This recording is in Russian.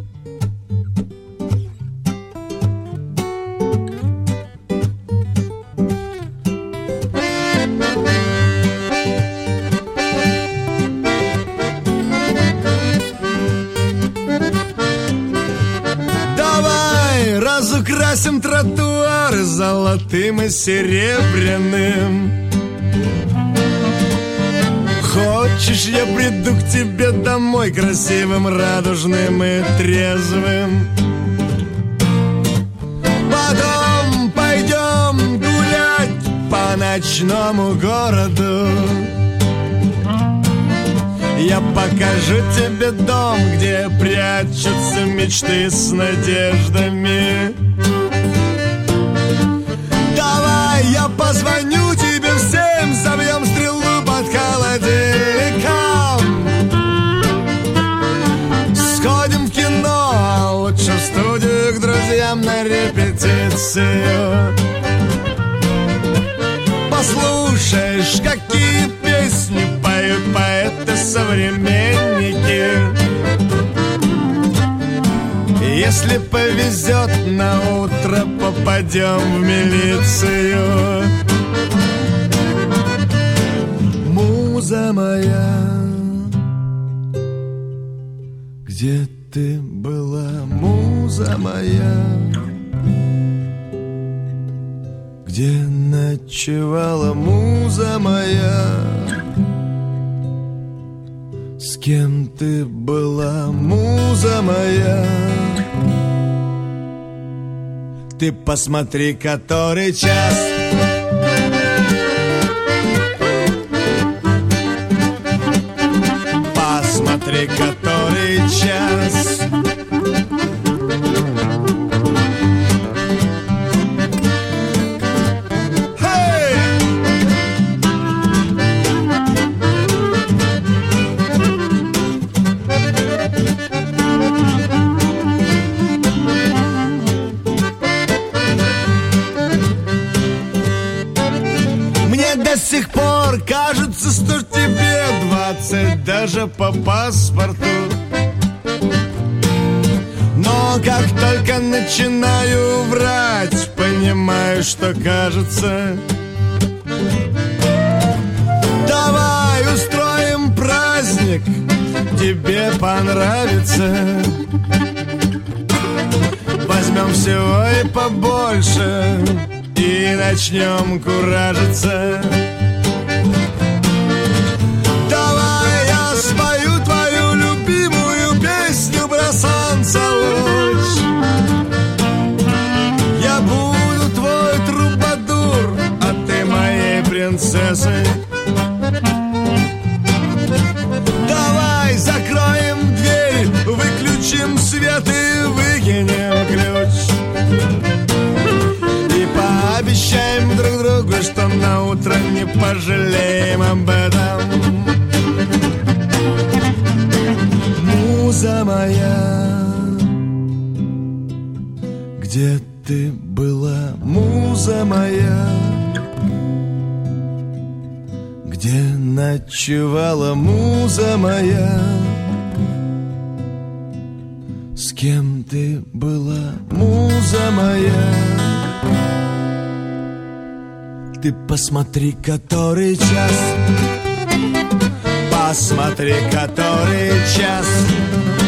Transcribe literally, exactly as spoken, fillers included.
Разукрасим тротуар золотым и серебряным. Хочешь, я приду к тебе домой красивым, радужным и трезвым? Потом пойдем гулять по ночному городу. Я покажу тебе дом, где прячутся мечты с надеждами. Давай я позвоню тебе всем, забьем стрелу под холодильником. Сходим в кино, а лучше в студию к друзьям на репетицию. Послушаешь, какие песни поют поэты-современники. Если повезет, на утро попадем в милицию. Муза моя, где ты была, муза моя? Где ночевала муза моя? С кем ты была, муза моя? Ты посмотри, который час. Посмотри, который час. До сих пор кажется, что тебе двадцать даже по паспорту. Но как только начинаю врать, понимаю, что кажется. Давай устроим праздник, тебе понравится. Возьмем всего и побольше и начнем куражиться. Давай я спою твою любимую песню про солнцелуч. Я буду твой трубадур, а ты моей принцессой. Давай закроем дверь, выключим свет и выкинем ключ. Обещаем друг другу, что на утро не пожалеем об этом. Муза моя, где ты была, муза моя? Где ночевала муза моя? С кем ты была, муза моя? Ты посмотри, который час. Посмотри, который час.